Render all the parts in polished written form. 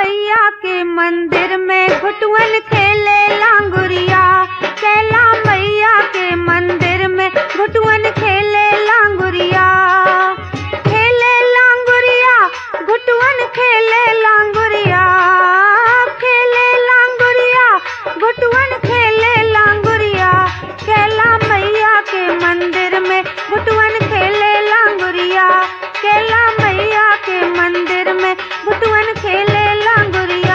मैया के मंदिर में घुटुअन खेले लांगुरिया। कैला मैया के मंदिर में घुटुअन खेले लांगुरिया। खेले लांगुरिया घुटुअन खेले लांगुरिया। खेले लांगुरिया घुटुअन खेले लांगुरिया। कैला मैया के मंदिर में घुटुअन खेले लांगुरिया। कैला मैया के मंदिर में घुटुअन खेले लांगुरिया।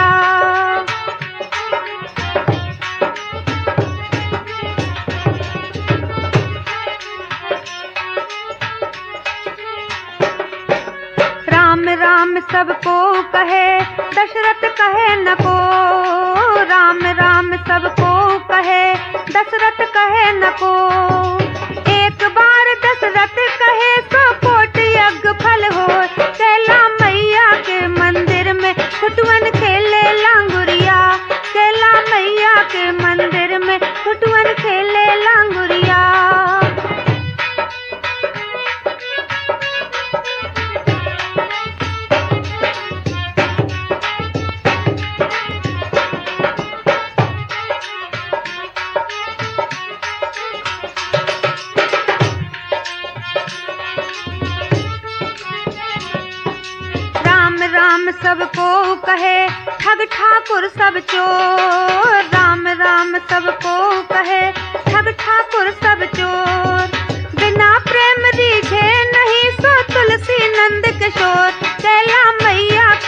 राम राम सबको कहे दशरथ कहे न को। राम राम सबको कहे दशरथ कहे न को। एक बार दशरथ कहे सो कोट यज्ञ फल हो। कैला मैया के मंदिर में घुटुअन खेले लांगुरिया। कैला मैया के मंदिर में घुटुअन खेले लांगुरिया। राम राम सबको कहे ठग ठाकुर सब चोर। राम राम सबको कहे ठग ठाकुर सब चोर। बिना प्रेम रीझे नहीं सो तुलसी नंद किशोर। कैला मैया